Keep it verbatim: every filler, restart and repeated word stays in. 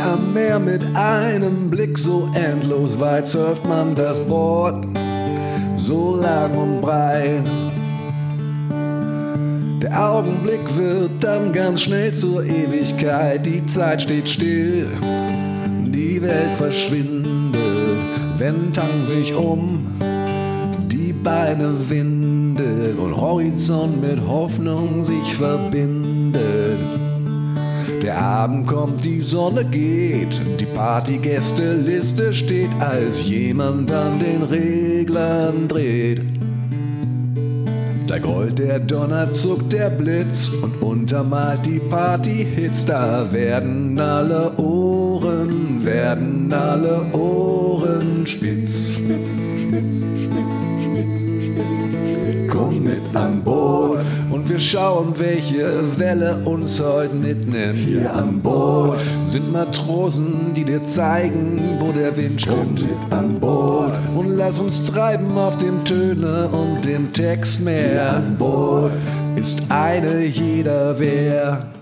am Meer mit einem Blick so endlos weit surft man das Board so lang und breit. Der Augenblick wird dann ganz schnell zur Ewigkeit. Die Zeit steht still, die Welt verschwindet, wenn Tang sich um die Beine windet und Horizont mit Hoffnung sich verbindet. Der Abend kommt, die Sonne geht, die Partygästeliste steht, als jemand an den Reglern dreht. Da grollt der Donner, zuckt der Blitz und untermalt die Partyhits. Da werden alle Ohren, werden alle Ohren spitz. Spitz, spitz, spitz, spitz, spitz, spitz. Komm mit an Bord und wir schauen, welche Welle uns heute mitnimmt. Hier an Bord sind Matrosen, die dir zeigen, wo der Wind steht. Komm mit an Bord und lass uns treiben auf dem Töne und dem Textmeer. An Bord ist eine jeder wer.